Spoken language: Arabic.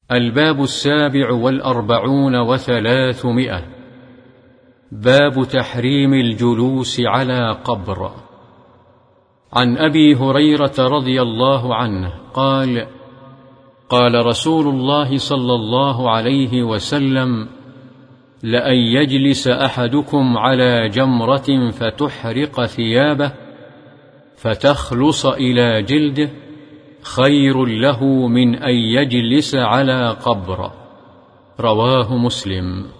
الباب 47 باب تحريم الجلوس على قبر. عن أبي هريرة رضي الله عنه قال: قال رسول الله صلى الله عليه وسلم: لأن يجلس أحدكم على جمرة فتحرق ثيابه فتخلص إلى جلده خير له من أن يجلس على قبر. رواه مسلم.